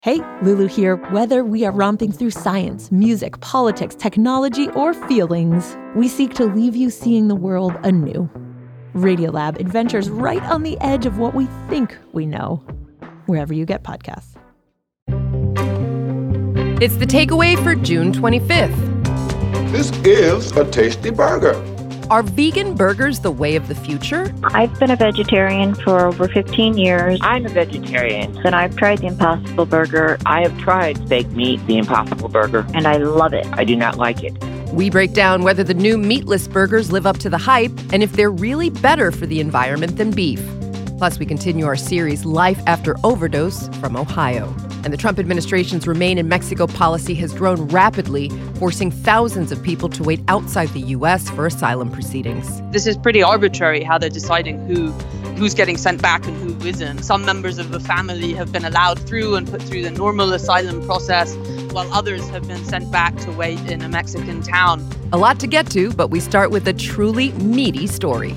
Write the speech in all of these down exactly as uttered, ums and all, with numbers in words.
Hey, Lulu here. Whether we are romping through science, music, politics, technology, or feelings, we seek to leave you seeing the world anew. Radiolab adventures right on the edge of what we think we know, wherever you get podcasts. It's the takeaway for June twenty-fifth. This is a tasty burger. Are vegan burgers the way of the future? I've been a vegetarian for over fifteen years. I'm a vegetarian. And I've tried the Impossible Burger. I have tried fake meat, the Impossible Burger. And I love it. I do not like it. We break down whether the new meatless burgers live up to the hype and if they're really better for the environment than beef. Plus, we continue our series, Life After Overdose, from Ohio. And the Trump administration's Remain in Mexico policy has grown rapidly, forcing thousands of people to wait outside the U S for asylum proceedings. This is pretty arbitrary how they're deciding who who's getting sent back and who isn't. Some members of the family have been allowed through and put through the normal asylum process, while others have been sent back to wait in a Mexican town. A lot to get to, but we start with a truly meaty story.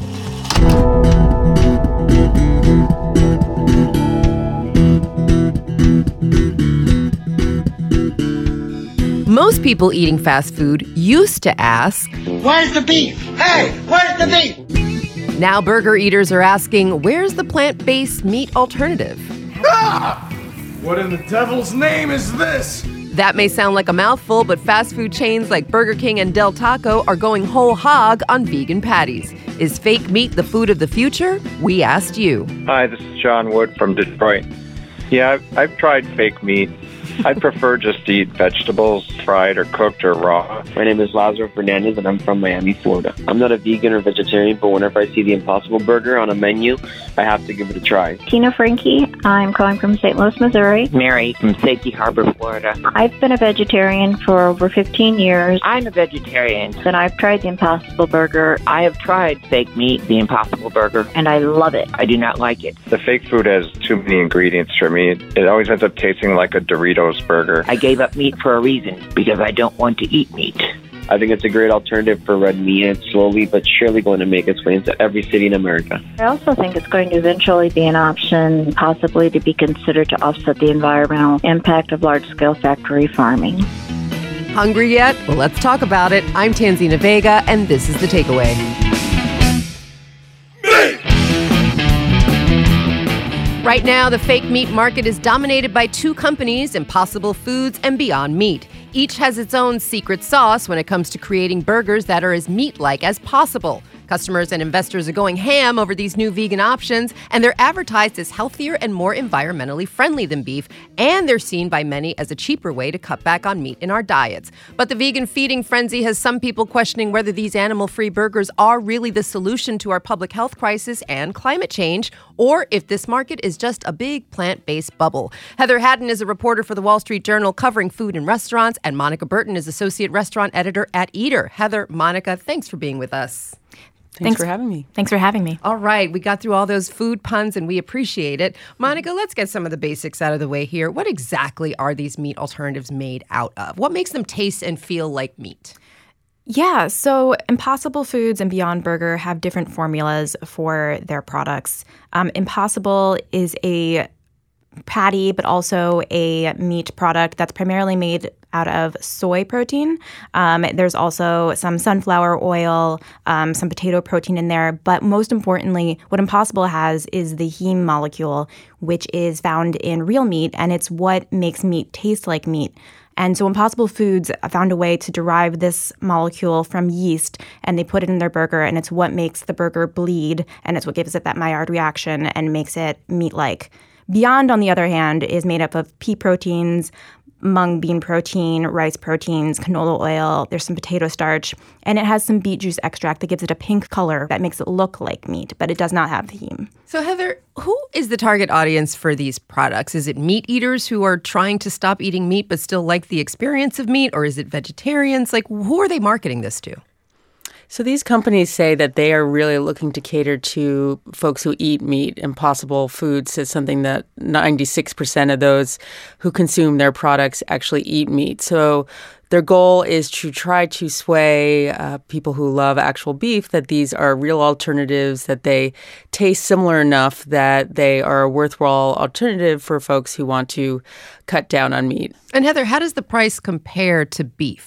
Most people eating fast food used to ask, "Where's the beef? Hey, where's the beef?" Now burger eaters are asking, where's the plant-based meat alternative? Ah! What in the devil's name is this? That may sound like a mouthful, but fast food chains like Burger King and Del Taco are going whole hog on vegan patties. Is fake meat the food of the future? We asked you. Hi, this is John Wood from Detroit. Yeah, I've, I've tried fake meat. I prefer just to eat vegetables, fried or cooked or raw. My name is Lazaro Fernandez, and I'm from Miami, Florida. I'm not a vegan or vegetarian, but whenever I see the Impossible Burger on a menu, I have to give it a try. Tina Frankie. I'm calling from Saint Louis, Missouri. Mary from Safety Harbor, Florida. I've been a vegetarian for over fifteen years. I'm a vegetarian. And I've tried the Impossible Burger. I have tried fake meat, the Impossible Burger. And I love it. I do not like it. The fake food has too many ingredients for me. It always ends up tasting like a Doritos burger. I gave up meat for a reason, because I don't want to eat meat. I think it's a great alternative for red meat, and it's slowly but surely going to make its way into every city in America. I also think it's going to eventually be an option, possibly to be considered to offset the environmental impact of large-scale factory farming. Hungry yet? Well, let's talk about it. I'm Tanzina Vega, and this is The Takeaway. Right now, the fake meat market is dominated by two companies, Impossible Foods and Beyond Meat. Each has its own secret sauce when it comes to creating burgers that are as meat-like as possible. Customers and investors are going ham over these new vegan options, and they're advertised as healthier and more environmentally friendly than beef, and they're seen by many as a cheaper way to cut back on meat in our diets. But the vegan feeding frenzy has some people questioning whether these animal-free burgers are really the solution to our public health crisis and climate change, or if this market is just a big plant-based bubble. Heather Haddon is a reporter for the Wall Street Journal covering food and restaurants, and Monica Burton is associate restaurant editor at Eater. Heather, Monica, thanks for being with us. Thanks, Thanks for having me. Thanks for having me. All right. We got through all those food puns, and we appreciate it. Monica, let's get some of the basics out of the way here. What exactly are these meat alternatives made out of? What makes them taste and feel like meat? Yeah, so Impossible Foods and Beyond Burger have different formulas for their products. Um, Impossible is a patty, but also a meat product that's primarily made out of soy protein. Um, there's also some sunflower oil, um, some potato protein in there. But most importantly, what Impossible has is the heme molecule, which is found in real meat, and it's what makes meat taste like meat. And so Impossible Foods found a way to derive this molecule from yeast, and they put it in their burger, and it's what makes the burger bleed, and it's what gives it that Maillard reaction and makes it meat-like. Beyond, on the other hand, is made up of pea proteins, mung bean protein, rice proteins, canola oil. There's some potato starch, and it has some beet juice extract that gives it a pink color that makes it look like meat, but it does not have the heme. So, Heather, who is the target audience for these products? Is it meat eaters who are trying to stop eating meat but still like the experience of meat, or is it vegetarians? Like, who are they marketing this to? So these companies say that they are really looking to cater to folks who eat meat. Impossible Foods says something that ninety-six percent of those who consume their products actually eat meat. So their goal is to try to sway uh, people who love actual beef that these are real alternatives, that they taste similar enough that they are a worthwhile alternative for folks who want to cut down on meat. And Heather, how does the price compare to beef?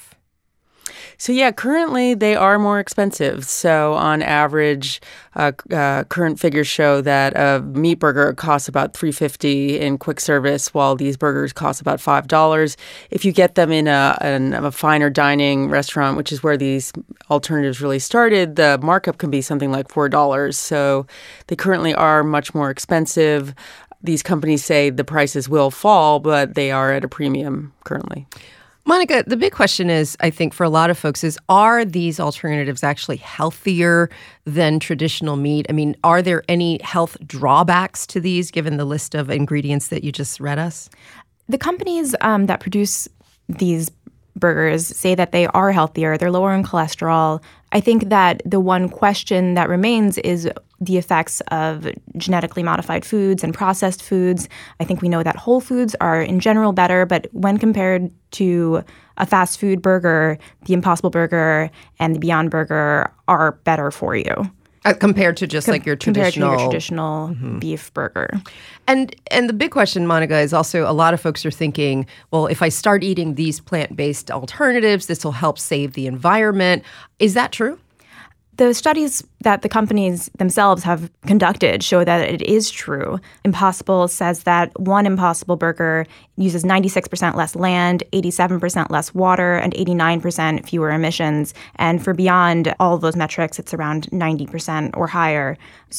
So, yeah, currently they are more expensive. So on average, uh, uh, current figures show that a meat burger costs about three dollars and fifty cents in quick service, while these burgers cost about five dollars. If you get them in a, in a finer dining restaurant, which is where these alternatives really started, the markup can be something like four dollars. So they currently are much more expensive. These companies say the prices will fall, but they are at a premium currently. Monica, the big question is, I think, for a lot of folks is, are these alternatives actually healthier than traditional meat? I mean, are there any health drawbacks to these, given the list of ingredients that you just read us? The companies um, that produce these burgers say that they are healthier, they're lower in cholesterol. I think that the one question that remains is the effects of genetically modified foods and processed foods. I think we know that whole foods are in general better, but when compared to a fast food burger, the Impossible Burger and the Beyond Burger are better for you. Uh, compared to just Com- like your traditional, compared to your traditional mm-hmm. beef burger. And and the big question, Monica, is also a lot of folks are thinking, well, if I start eating these plant-based alternatives, this will help save the environment. Is that true? The studies that the companies themselves have conducted show that it is true. Impossible says that one Impossible Burger uses ninety-six percent less land, eighty-seven percent less water, and eighty-nine percent fewer emissions. And for Beyond all of those metrics, it's around ninety percent or higher.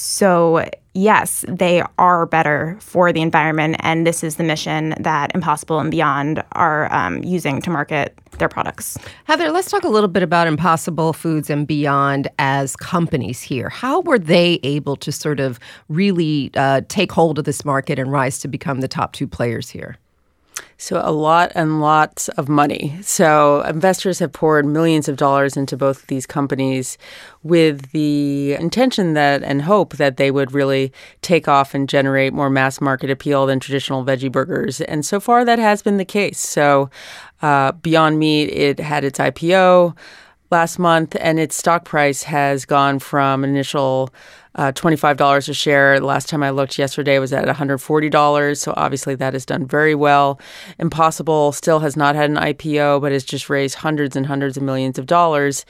So yes, they are better for the environment, and this is the mission that Impossible and Beyond are um, using to market their products. Heather, let's talk a little bit about Impossible Foods and Beyond as companies here. How were they able to sort of really uh, take hold of this market and rise to become the top two players here? So a lot and lots of money. So investors have poured millions of dollars into both of these companies with the intention that and hope that they would really take off and generate more mass market appeal than traditional veggie burgers. And so far that has been the case. So uh, Beyond Meat, it had its I P O last month, and its stock price has gone from initial Uh, twenty-five dollars a share. The last time I looked yesterday was at one hundred forty dollars. So obviously that has done very well. Impossible still has not had an I P O, but has just raised hundreds and hundreds of millions of dollars.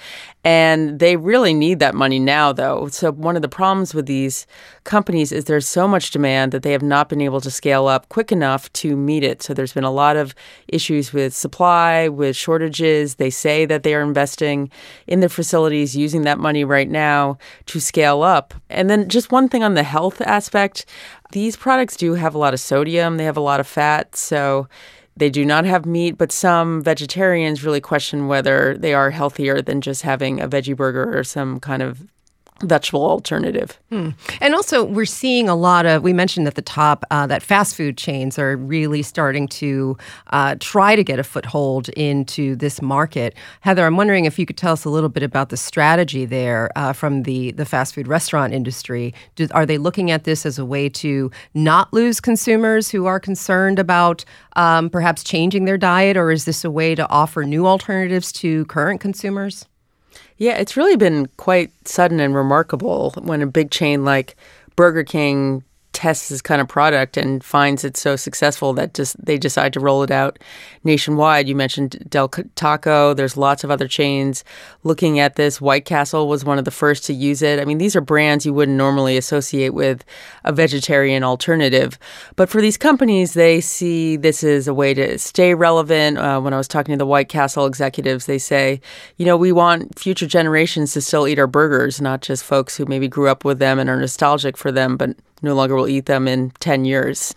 And they really need that money now, though. So one of the problems with these companies is there's so much demand that they have not been able to scale up quick enough to meet it. So there's been a lot of issues with supply, with shortages. They say that they are investing in their facilities, using that money right now to scale up. And then just one thing on the health aspect, these products do have a lot of sodium. They have a lot of fat, so they do not have meat. But some vegetarians really question whether they are healthier than just having a veggie burger or some kind of vegetable alternative. Hmm. And also, we're seeing a lot of, we mentioned at the top uh, that fast food chains are really starting to uh, try to get a foothold into this market. Heather, I'm wondering if you could tell us a little bit about the strategy there uh, from the, the fast food restaurant industry. Do, are they looking at this as a way to not lose consumers who are concerned about um, perhaps changing their diet, or is this a way to offer new alternatives to current consumers? Yeah, it's really been quite sudden and remarkable when a big chain like Burger King tests this kind of product and finds it so successful that just they decide to roll it out nationwide. You mentioned Del Taco. There's lots of other chains looking at this. White Castle was one of the first to use it. I mean, these are brands you wouldn't normally associate with a vegetarian alternative. But for these companies, they see this as a way to stay relevant. Uh, when I was talking to the White Castle executives, they say, you know, we want future generations to still eat our burgers, not just folks who maybe grew up with them and are nostalgic for them, but no longer will eat them in ten years.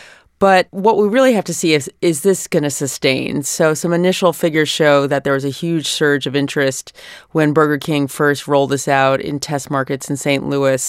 But what we really have to see is, is this going to sustain? So some initial figures show that there was a huge surge of interest when Burger King first rolled this out in test markets in Saint Louis.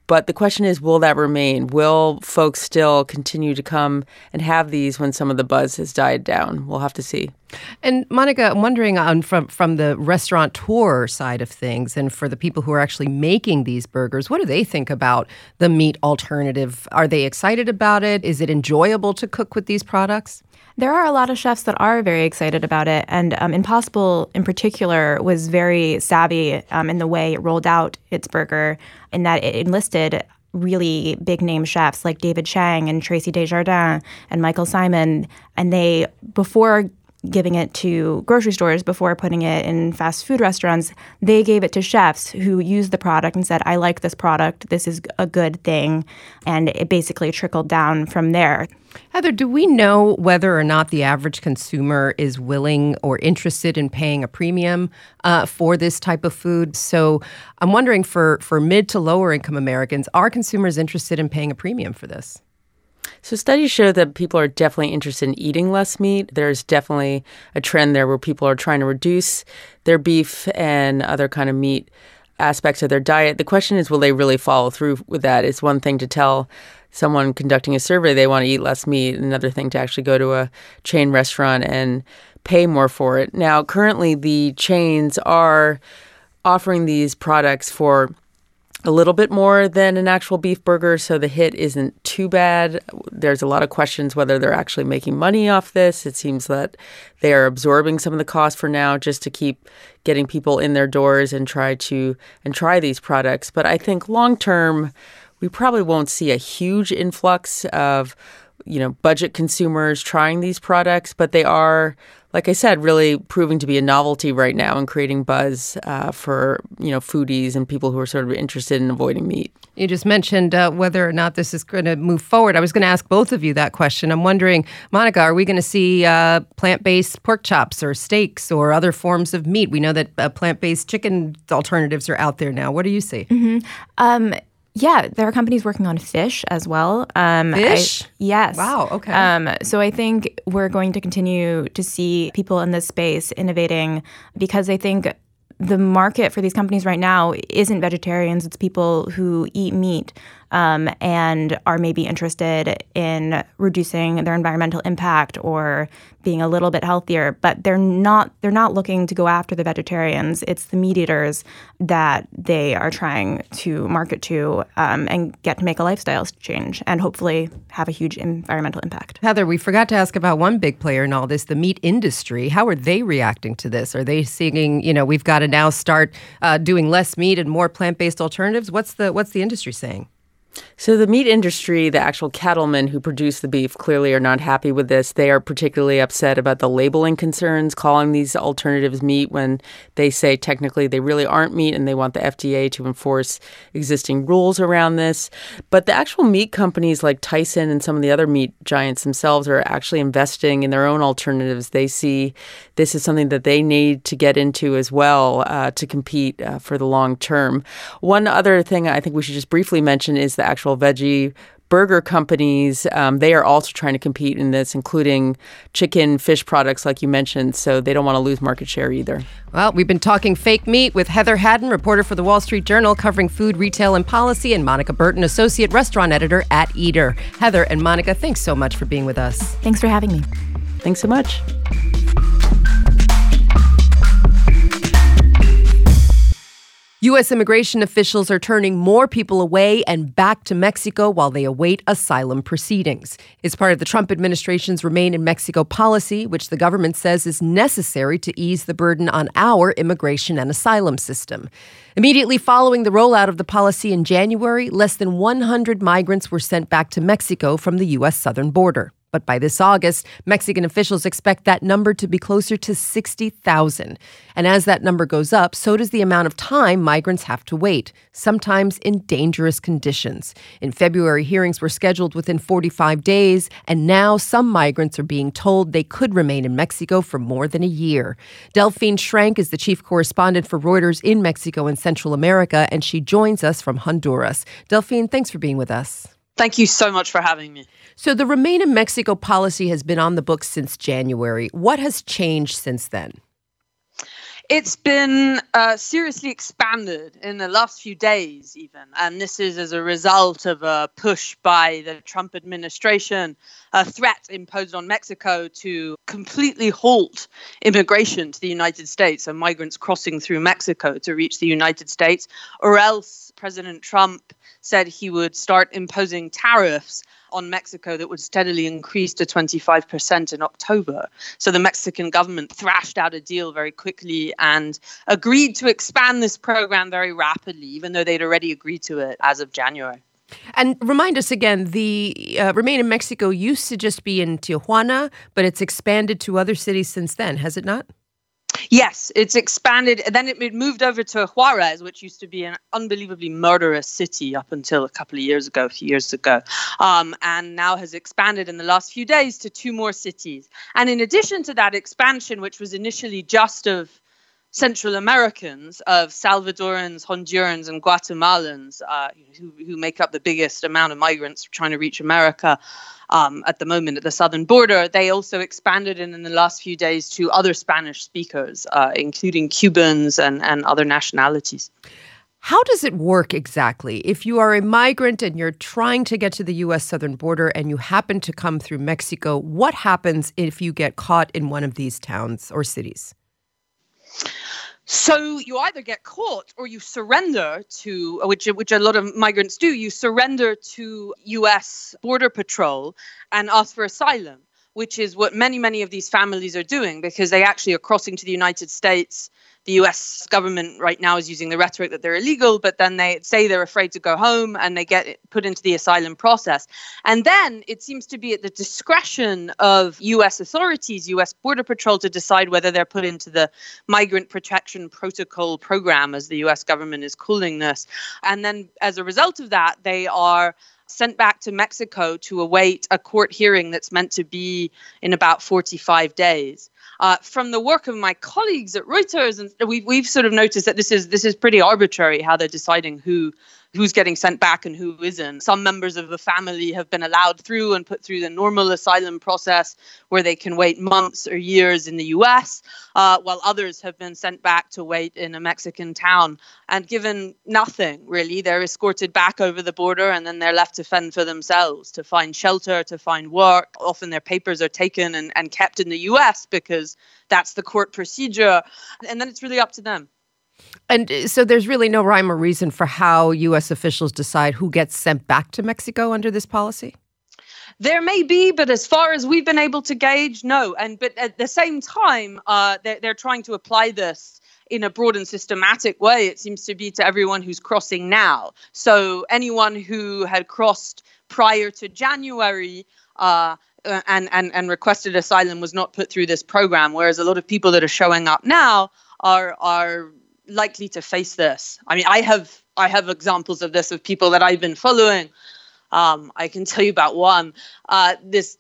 But the question is, will that remain? Will folks still continue to come and have these when some of the buzz has died down? We'll have to see. And Monica, I'm wondering on from, from the restaurateur side of things and for the people who are actually making these burgers, what do they think about the meat alternative? Are they excited about it? Is it enjoyable to cook with these products? There are a lot of chefs that are very excited about it. And um, Impossible, in particular, was very savvy um, in the way it rolled out its burger, in that it enlisted really big-name chefs like David Chang and Tracy Desjardins and Michael Simon. And they, before giving it to grocery stores, before putting it in fast food restaurants, they gave it to chefs who used the product and said, I like this product, this is a good thing. And it basically trickled down from there. Heather, do we know whether or not the average consumer is willing or interested in paying a premium uh, for this type of food? So I'm wondering for, for mid to lower income Americans, are consumers interested in paying a premium for this? So studies show that people are definitely interested in eating less meat. There's definitely a trend there where people are trying to reduce their beef and other kind of meat aspects of their diet. The question is, will they really follow through with that? It's one thing to tell someone conducting a survey they want to eat less meat, another thing to actually go to a chain restaurant and pay more for it. Now, currently, the chains are offering these products for a little bit more than an actual beef burger, so the hit isn't too bad. There's a lot of questions whether they're actually making money off this. It seems that they are absorbing some of the cost for now just to keep getting people in their doors and try to and try these products. But I think long term, we probably won't see a huge influx of, you know, budget consumers trying these products, but they are, like I said, really proving to be a novelty right now and creating buzz uh, for, you know, foodies and people who are sort of interested in avoiding meat. You just mentioned uh, whether or not this is going to move forward. I was going to ask both of you that question. I'm wondering, Monica, are we going to see uh, plant-based pork chops or steaks or other forms of meat? We know that uh, plant-based chicken alternatives are out there now. What do you see? Mm-hmm. Um, Yeah, there are companies working on fish as well. Um, fish? I, yes. Wow, okay. Um, so I think we're going to continue to see people in this space innovating because I think the market for these companies right now isn't vegetarians. It's people who eat meat um, and are maybe interested in reducing their environmental impact or being a little bit healthier. But they're not they're not looking to go after the vegetarians. It's the meat eaters that they are trying to market to um, and get to make a lifestyle change and hopefully have a huge environmental impact. Heather, we forgot to ask about one big player in all this, the meat industry. How are they reacting to this? Are they seeing, you know, we've got to now start uh, doing less meat and more plant-based alternatives? What's the what's the industry saying? So the meat industry, the actual cattlemen who produce the beef, clearly are not happy with this. They are particularly upset about the labeling concerns, calling these alternatives meat when they say technically they really aren't meat, and they want the F D A to enforce existing rules around this. But the actual meat companies like Tyson and some of the other meat giants themselves are actually investing in their own alternatives. They see this is something that they need to get into as well uh, to compete uh, for the long term. One other thing I think we should just briefly mention is the actual veggie burger companies. Um, they are also trying to compete in this, including chicken, fish products, like you mentioned. So they don't want to lose market share either. Well, we've been talking fake meat with Heather Haddon, reporter for the Wall Street Journal, covering food, retail, and policy, and Monica Burton, associate restaurant editor at Eater. Heather and Monica, thanks so much for being with us. Thanks for having me. Thanks so much. U S immigration officials are turning more people away and back to Mexico while they await asylum proceedings. It's part of the Trump administration's Remain in Mexico policy, which the government says is necessary to ease the burden on our immigration and asylum system. Immediately following the rollout of the policy in January, less than one hundred migrants were sent back to Mexico from the U S southern border. But by this August, Mexican officials expect that number to be closer to sixty thousand. And as that number goes up, so does the amount of time migrants have to wait, sometimes in dangerous conditions. In February, hearings were scheduled within forty-five days, and now some migrants are being told they could remain in Mexico for more than a year. Delphine Schrank is the chief correspondent for Reuters in Mexico and Central America, and she joins us from Honduras. Delphine, thanks for being with us. Thank you so much for having me. So the Remain in Mexico policy has been on the books since January. What has changed since then? It's been uh, seriously expanded in the last few days, even. And this is as a result of a push by the Trump administration, a threat imposed on Mexico to completely halt immigration to the United States, so migrants crossing through Mexico to reach the United States, or else President Trump said he would start imposing tariffs on Mexico that would steadily increase to twenty-five percent in October. So the Mexican government thrashed out a deal very quickly and agreed to expand this program very rapidly, even though they'd already agreed to it as of January. And remind us again, the uh, Remain in Mexico used to just be in Tijuana, but it's expanded to other cities since then, has it not? Yes, it's expanded. Then it, it moved over to Juarez, which used to be an unbelievably murderous city up until a couple of years ago, a few years ago, um, and now has expanded in the last few days to two more cities. And in addition to that expansion, which was initially just of Central Americans, of Salvadorans, Hondurans, and Guatemalans, uh, who, who make up the biggest amount of migrants trying to reach America um, at the moment at the southern border, they also expanded in, in the last few days to other Spanish speakers, uh, including Cubans and, and other nationalities. How does it work exactly? If you are a migrant and you're trying to get to the U S southern border and you happen to come through Mexico, what happens if you get caught in one of these towns or cities? So you either get caught or you surrender to, which which a lot of migrants do, you surrender to U S Border Patrol and ask for asylum, which is what many, many of these families are doing because they actually are crossing to the United States. The U S government right now is using the rhetoric that they're illegal, but then they say they're afraid to go home and they get put into the asylum process. And then it seems to be at the discretion of U S authorities, U S Border Patrol, to decide whether they're put into the Migrant Protection Protocol program, as the U S government is calling this. And then as a result of that, they are sent back to Mexico to await a court hearing that's meant to be in about forty-five days. Uh, from the work of my colleagues at Reuters, and we've we've sort of noticed that this is this is pretty arbitrary how they're deciding who who's getting sent back and who isn't. Some members of the family have been allowed through and put through the normal asylum process where they can wait months or years in the U S, uh, while others have been sent back to wait in a Mexican town and given nothing, really. They're escorted back over the border and then they're left to fend for themselves, to find shelter, to find work. Often their papers are taken and, and kept in the U S because that's the court procedure. And then it's really up to them. And so there's really no rhyme or reason for how U S officials decide who gets sent back to Mexico under this policy? There may be, but as far as we've been able to gauge, no. And but at the same time, uh, they're, they're trying to apply this in a broad and systematic way, it seems to be, to everyone who's crossing now. So anyone who had crossed prior to January uh, and, and, and requested asylum was not put through this program, whereas a lot of people that are showing up now are are likely to face this. I mean, I have I have examples of this of people that I've been following. Um, I can tell you about one. Uh, this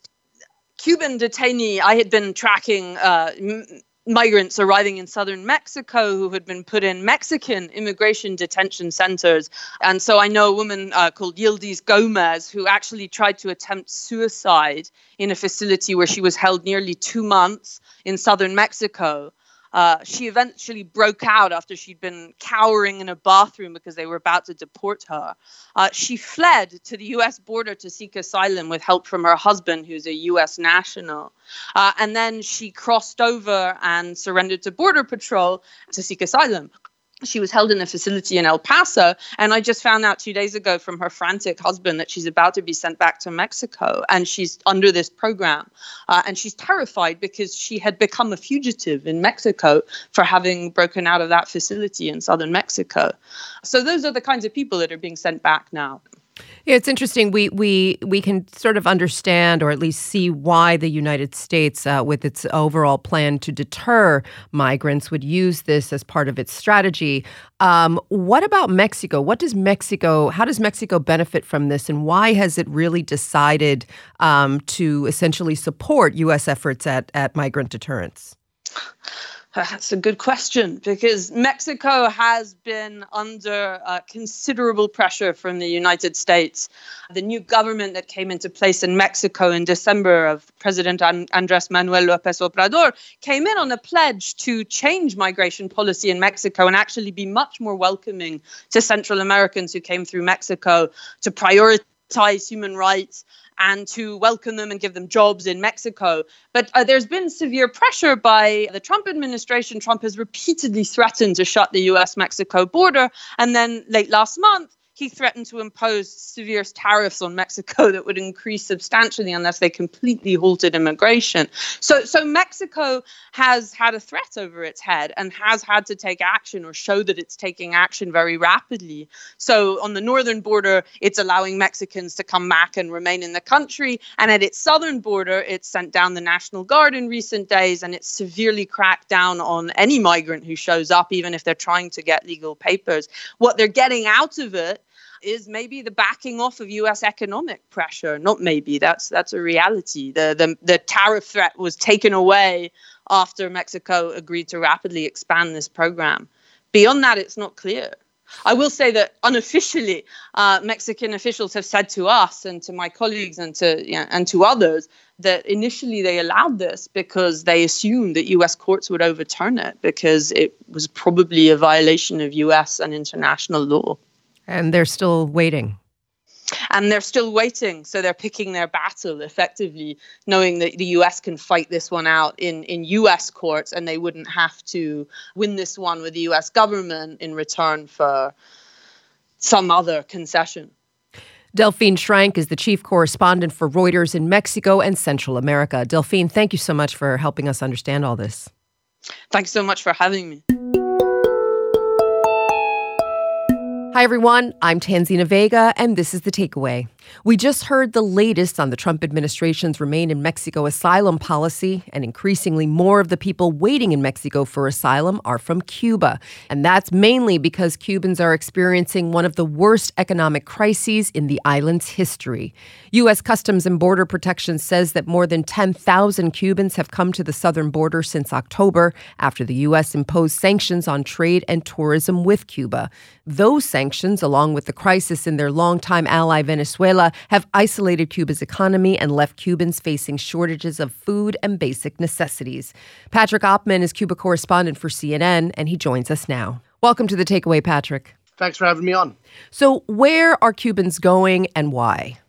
Cuban detainee, I had been tracking uh, m- migrants arriving in southern Mexico who had been put in Mexican immigration detention centers. And so I know a woman uh, called Yildiz Gomez who actually tried to attempt suicide in a facility where she was held nearly two months in southern Mexico. Uh, she eventually broke out after she'd been cowering in a bathroom because they were about to deport her. Uh, she fled to the U S border to seek asylum with help from her husband, who's a U S national. Uh, and then she crossed over and surrendered to Border Patrol to seek asylum. She was held in a facility in El Paso, and I just found out two days ago from her frantic husband that she's about to be sent back to Mexico, and she's under this program. Uh, and she's terrified because she had become a fugitive in Mexico for having broken out of that facility in southern Mexico. So those are the kinds of people that are being sent back now. Yeah, it's interesting. We we we can sort of understand, or at least see, why the United States, uh, with its overall plan to deter migrants, would use this as part of its strategy. Um, what about Mexico? What does Mexico? How does Mexico benefit from this, and why has it really decided um, to essentially support U S efforts at at migrant deterrence? That's a good question, because Mexico has been under uh, considerable pressure from the United States. The new government that came into place in Mexico in December of President An- Andrés Manuel López Obrador came in on a pledge to change migration policy in Mexico and actually be much more welcoming to Central Americans who came through Mexico, to prioritize human rights and to welcome them and give them jobs in Mexico. But uh, there's been severe pressure by the Trump administration. Trump has repeatedly threatened to shut the U S Mexico border. And then late last month, he threatened to impose severe tariffs on Mexico that would increase substantially unless they completely halted immigration. So, so Mexico has had a threat over its head and has had to take action or show that it's taking action very rapidly. So on the northern border, it's allowing Mexicans to come back and remain in the country. And at its southern border, it's sent down the National Guard in recent days, and it's severely cracked down on any migrant who shows up, even if they're trying to get legal papers. What they're getting out of it is maybe the backing off of U S economic pressure. Not maybe, that's that's a reality. The, the the tariff threat was taken away after Mexico agreed to rapidly expand this program. Beyond that, it's not clear. I will say that unofficially, uh, Mexican officials have said to us and to my colleagues and to you know, and to others that initially they allowed this because they assumed that U S courts would overturn it because it was probably a violation of U S and international law. And they're still waiting. And they're still waiting. So they're picking their battle effectively, knowing that the U S can fight this one out in, in U S courts and they wouldn't have to win this one with the U S government in return for some other concession. Delphine Schrank is the chief correspondent for Reuters in Mexico and Central America. Delphine, thank you so much for helping us understand all this. Thanks so much for having me. Hi, everyone. I'm Tanzina Vega, and this is The Takeaway. We just heard the latest on the Trump administration's Remain in Mexico asylum policy, and increasingly more of the people waiting in Mexico for asylum are from Cuba. And that's mainly because Cubans are experiencing one of the worst economic crises in the island's history. U S Customs and Border Protection says that more than ten thousand Cubans have come to the southern border since October, after the U S imposed sanctions on trade and tourism with Cuba. Those sanctions, along with the crisis in their longtime ally Venezuela, have isolated Cuba's economy and left Cubans facing shortages of food and basic necessities. Patrick Oppman is Cuba correspondent for C N N, and he joins us now. Welcome to The Takeaway, Patrick. Thanks for having me on. So where are Cubans going and why?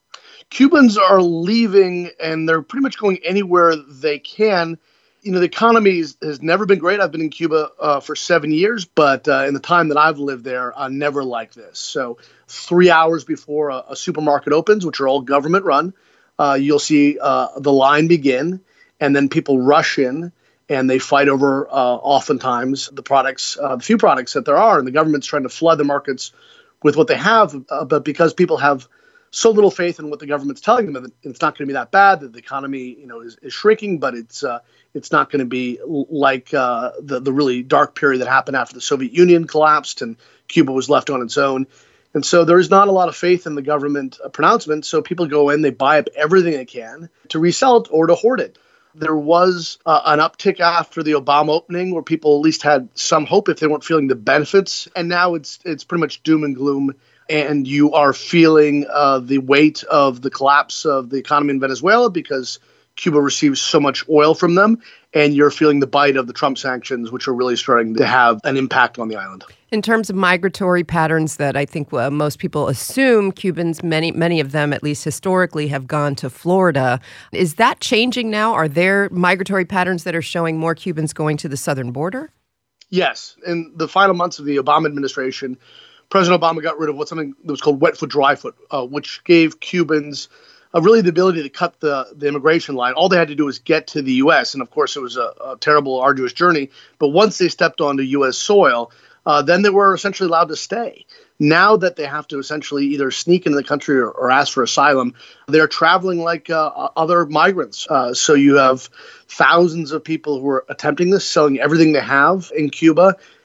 Cubans are leaving, and they're pretty much going anywhere they can. You know, the economy is, has never been great. I've been in Cuba uh, for seven years, but uh, in the time that I've lived there, uh, never like this. So three hours before a, a supermarket opens, which are all government run, uh, you'll see uh, the line begin, and then people rush in, and they fight over, uh, oftentimes, the products, uh, the few products that there are, and the government's trying to flood the markets with what they have. Uh, but because people have so little faith in what the government's telling them, that it's not going to be that bad, that the economy, you know, is, is shrinking, but it's uh, it's not going to be like uh, the, the really dark period that happened after the Soviet Union collapsed and Cuba was left on its own. And so there is not a lot of faith in the government uh, pronouncement. So people go in, they buy up everything they can to resell it or to hoard it. There was uh, an uptick after the Obama opening where people at least had some hope if they weren't feeling the benefits. And now it's it's pretty much doom and gloom. And you are feeling uh, the weight of the collapse of the economy in Venezuela because Cuba receives so much oil from them. And you're feeling the bite of the Trump sanctions, which are really starting to have an impact on the island. In terms of migratory patterns that I think uh, most people assume, Cubans, many many of them, at least historically, have gone to Florida. Is that changing now? Are there migratory patterns that are showing more Cubans going to the southern border? Yes. In the final months of the Obama administration, President Obama got rid of what something that was called wet foot, dry foot, uh, which gave Cubans uh, really the ability to cut the, the immigration line. All they had to do was get to the U S. And of course, it was a, a terrible, arduous journey. But once they stepped onto U S soil, uh, then they were essentially allowed to stay. Now that they have to essentially either sneak into the country or, or ask for asylum, they're traveling like uh, other migrants. Uh, so you have thousands of people who are attempting this, selling everything they have in Cuba.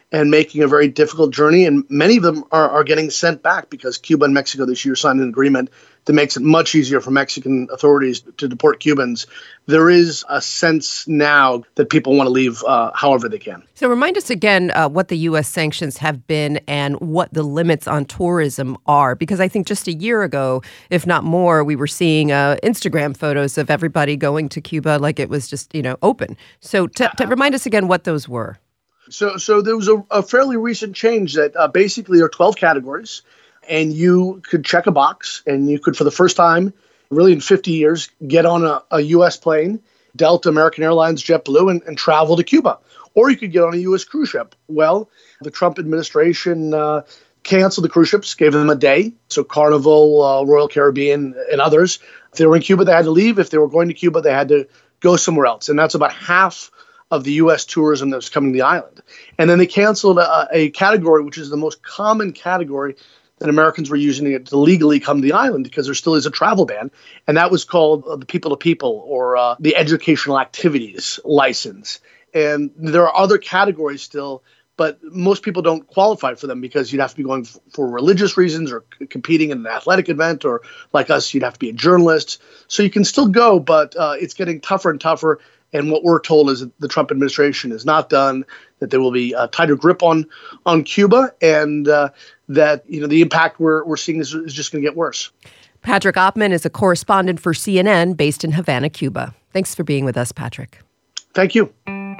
and making a very difficult journey. And many of them are, are getting sent back because Cuba and Mexico this year signed an agreement that makes it much easier for Mexican authorities to deport Cubans. There is a sense now that people want to leave uh, however they can. So remind us again uh, what the U S sanctions have been and what the limits on tourism are, because I think just a year ago, if not more, we were seeing uh, Instagram photos of everybody going to Cuba like it was just, you know, open. So t- t- remind us again what those were. So, so there was a, a fairly recent change that uh, basically there are twelve categories. And you could check a box, and you could, for the first time, really in fifty years, get on a, a U S plane, Delta, American Airlines, JetBlue, and, and travel to Cuba. Or you could get on a U S cruise ship. Well, the Trump administration uh, canceled the cruise ships, gave them a day. So Carnival, uh, Royal Caribbean, and others. If they were in Cuba, they had to leave. If they were going to Cuba, they had to go somewhere else. And that's about half of the U S tourism that's coming to the island. And then they canceled a, a category, which is the most common category that Americans were using it to legally come to the island, because there still is a travel ban. And that was called uh, the people-to-people or uh, the educational activities license. And there are other categories still, but most people don't qualify for them because you'd have to be going f- for religious reasons or c- competing in an athletic event, or like us, you'd have to be a journalist. So you can still go, but uh, it's getting tougher and tougher. And what we're told is that the Trump administration is not done, that there will be a tighter grip on on Cuba, and uh, that you know the impact we're we're seeing is, is just going to get worse. Patrick Oppmann is a correspondent for C N N based in Havana, Cuba. Thanks for being with us, Patrick. Thank you.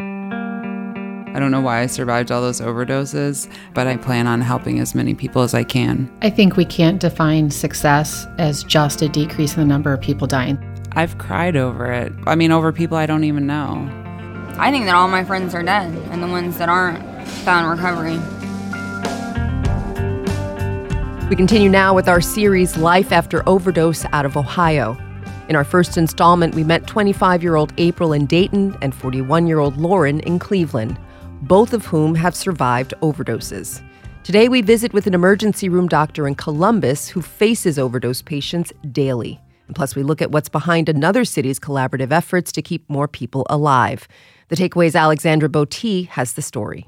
I don't know why I survived all those overdoses, but I plan on helping as many people as I can. I think we can't define success as just a decrease in the number of people dying. I've cried over it. I mean, over people I don't even know. I think that all my friends are dead, and the ones that aren't found recovery. We continue now with our series, Life After Overdose, out of Ohio. In our first installment, we met twenty-five-year-old April in Dayton and forty-one-year-old Lauren in Cleveland, both of whom have survived overdoses. Today, we visit with an emergency room doctor in Columbus who faces overdose patients daily. And plus, we look at what's behind another city's collaborative efforts to keep more people alive. The Takeaway's Alexandra Botti has the story.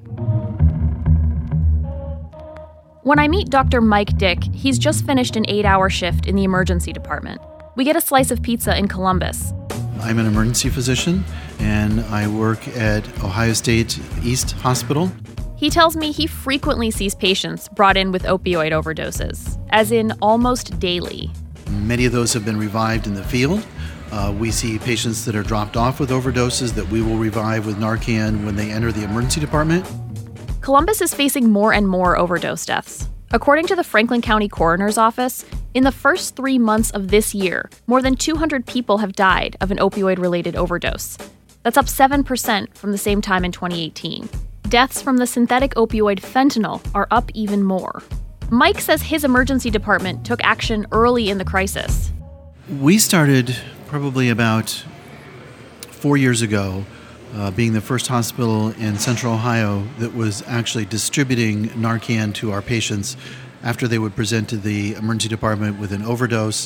When I meet Doctor Mike Dick, he's just finished an eight-hour shift in the emergency department. We get a slice of pizza in Columbus. I'm an emergency physician, and I work at Ohio State East Hospital. He tells me he frequently sees patients brought in with opioid overdoses, as in almost daily. Many of those have been revived in the field. Uh, we see patients that are dropped off with overdoses that we will revive with Narcan when they enter the emergency department. Columbus is facing more and more overdose deaths. According to the Franklin County Coroner's Office, in the first three months of this year, more than two hundred people have died of an opioid-related overdose. That's up seven percent from the same time in twenty eighteen. Deaths from the synthetic opioid fentanyl are up even more. Mike says his emergency department took action early in the crisis. We started probably about four years ago, uh, being the first hospital in Central Ohio that was actually distributing Narcan to our patients after they would present to the emergency department with an overdose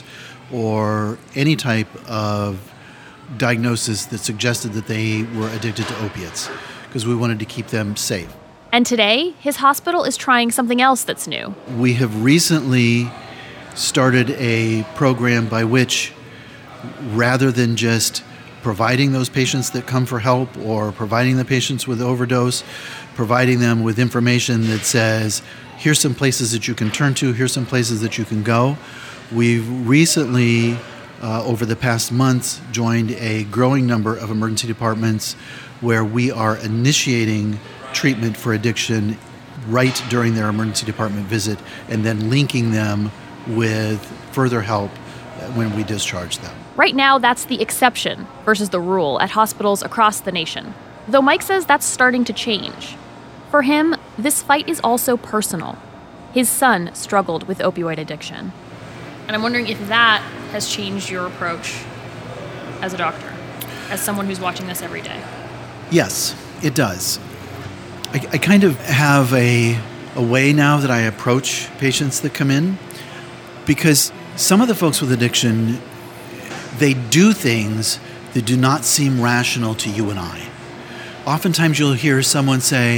or any type of diagnosis that suggested that they were addicted to opiates, because we wanted to keep them safe. And today, his hospital is trying something else that's new. We have recently started a program by which, rather than just providing those patients that come for help or providing the patients with overdose, providing them with information that says, here's some places that you can turn to, here's some places that you can go. We've recently, uh, over the past months, joined a growing number of emergency departments where we are initiating treatment for addiction right during their emergency department visit, and then linking them with further help when we discharge them. Right now, that's the exception versus the rule at hospitals across the nation. Though Mike says that's starting to change. For him, this fight is also personal. His son struggled with opioid addiction. And I'm wondering if that has changed your approach as a doctor, as someone who's watching this every day. Yes, it does. I, I kind of have a, a way now that I approach patients that come in, because some of the folks with addiction, they do things that do not seem rational to you and I. Oftentimes you'll hear someone say,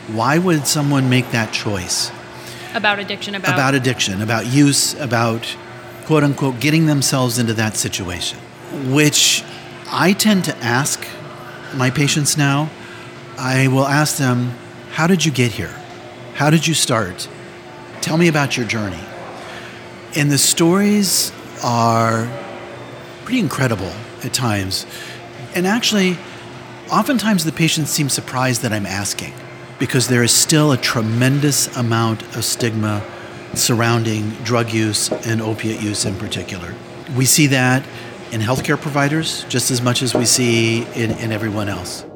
Why would someone make that choice? About addiction, about... About addiction, about use, about, quote unquote, getting themselves into that situation, which I tend to ask my patients now. I will ask them, how did you get here? How did you start? Tell me about your journey. And the stories are pretty incredible at times. And actually, oftentimes the patients seem surprised that I'm asking, because there is still a tremendous amount of stigma surrounding drug use and opiate use in particular. We see that in healthcare providers just as much as we see in, in everyone else.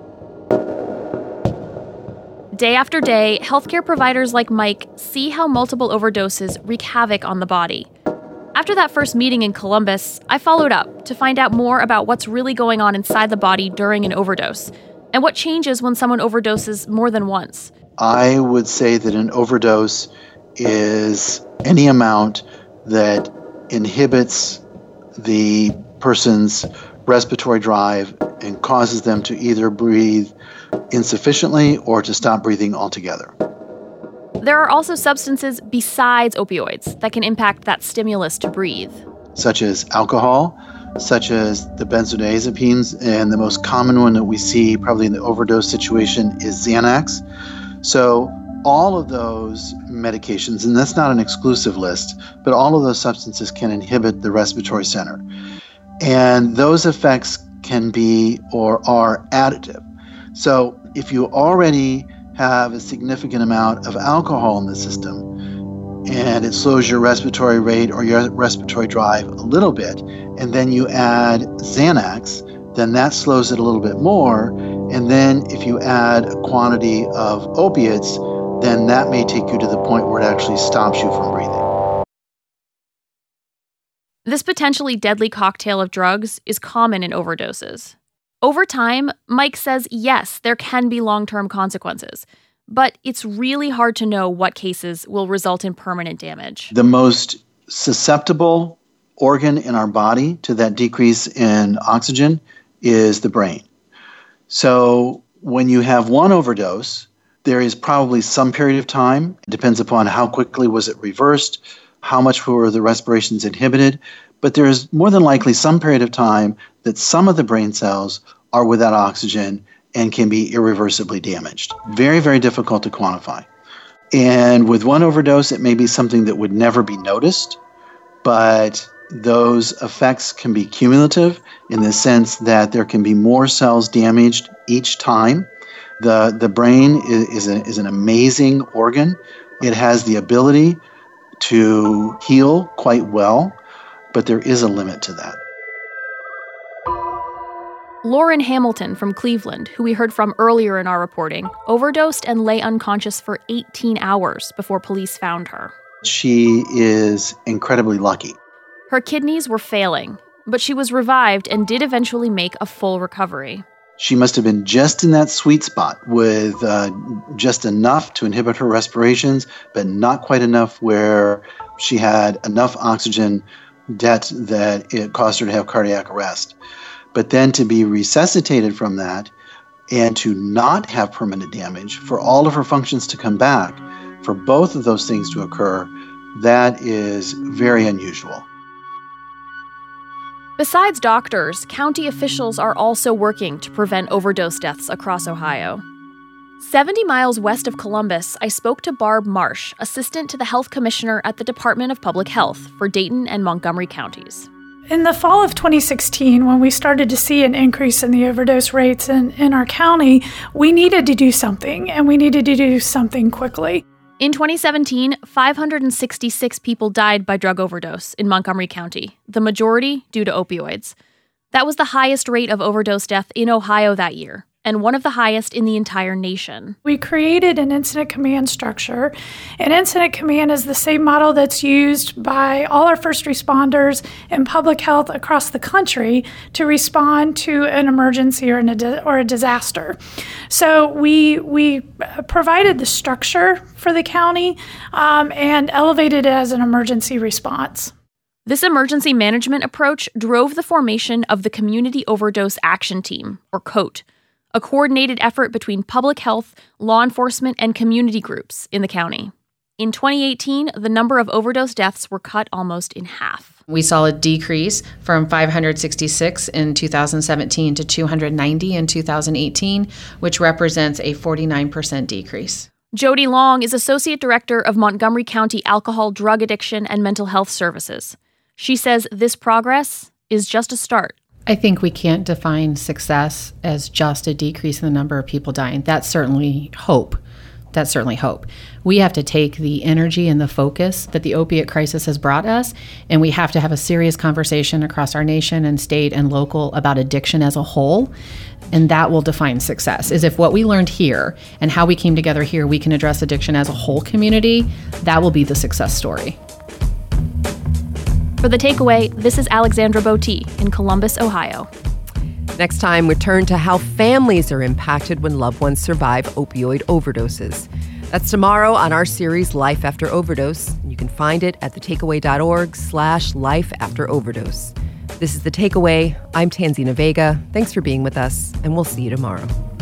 Day after day, healthcare providers like Mike see how multiple overdoses wreak havoc on the body. After that first meeting in Columbus, I followed up to find out more about what's really going on inside the body during an overdose and what changes when someone overdoses more than once. I would say that an overdose is any amount that inhibits the person's respiratory drive and causes them to either breathe insufficiently or to stop breathing altogether. There are also substances besides opioids that can impact that stimulus to breathe. Such as alcohol, such as the benzodiazepines, and the most common one that we see probably in the overdose situation is Xanax. So all of those medications, and that's not an exclusive list, but all of those substances can inhibit the respiratory center. And those effects can be or are additive. So if you already have a significant amount of alcohol in the system and it slows your respiratory rate or your respiratory drive a little bit, and then you add Xanax, then that slows it a little bit more. And then if you add a quantity of opiates, then that may take you to the point where it actually stops you from breathing. This potentially deadly cocktail of drugs is common in overdoses. Over time, Mike says, yes, there can be long-term consequences, but it's really hard to know what cases will result in permanent damage. The most susceptible organ in our body to that decrease in oxygen is the brain. So when you have one overdose, there is probably some period of time. It depends upon how quickly was it reversed, how much were the respirations inhibited, but there is more than likely some period of time that some of the brain cells are without oxygen and can be irreversibly damaged. Very, very difficult to quantify. And with one overdose, it may be something that would never be noticed, but those effects can be cumulative in the sense that there can be more cells damaged each time. The, the brain is, is, a, is an amazing organ. It has the ability to heal quite well, but there is a limit to that. Lauren Hamilton from Cleveland, who we heard from earlier in our reporting, overdosed and lay unconscious for eighteen hours before police found her. She is incredibly lucky. Her kidneys were failing, but she was revived and did eventually make a full recovery. She must have been just in that sweet spot with uh, just enough to inhibit her respirations, but not quite enough where she had enough oxygen debt that it caused her to have cardiac arrest. But then to be resuscitated from that and to not have permanent damage, for all of her functions to come back, for both of those things to occur, that is very unusual. Besides doctors, county officials are also working to prevent overdose deaths across Ohio. seventy miles west of Columbus, I spoke to Barb Marsh, assistant to the health commissioner at the Department of Public Health for Dayton and Montgomery counties. In the fall of twenty sixteen, when we started to see an increase in the overdose rates in, in our county, we needed to do something, and we needed to do something quickly. In twenty seventeen, five hundred sixty-six people died by drug overdose in Montgomery County, the majority due to opioids. That was the highest rate of overdose death in Ohio that year, and one of the highest in the entire nation. We created an incident command structure. An incident command is the same model that's used by all our first responders in public health across the country to respond to an emergency or, an, or a disaster. So we we provided the structure for the county um, and elevated it as an emergency response. This emergency management approach drove the formation of the Community Overdose Action Team, or COAT, a coordinated effort between public health, law enforcement, and community groups in the county. In twenty eighteen, the number of overdose deaths were cut almost in half. We saw a decrease from five hundred sixty-six in two thousand seventeen to two hundred ninety in two thousand eighteen, which represents a forty-nine percent decrease. Jody Long is Associate Director of Montgomery County Alcohol, Drug Addiction, and Mental Health Services. She says this progress is just a start. I think we can't define success as just a decrease in the number of people dying. That's certainly hope. That's certainly hope. We have to take the energy and the focus that the opiate crisis has brought us, and we have to have a serious conversation across our nation and state and local about addiction as a whole, and that will define success. Is if what we learned here and how we came together here, we can address addiction as a whole community, that will be the success story. For The Takeaway, this is Alexandra Botti in Columbus, Ohio. Next time, we turn to how families are impacted when loved ones survive opioid overdoses. That's tomorrow on our series, Life After Overdose. You can find it at thetakeaway.org slash life after overdose. This is The Takeaway. I'm Tanzina Vega. Thanks for being with us, and we'll see you tomorrow.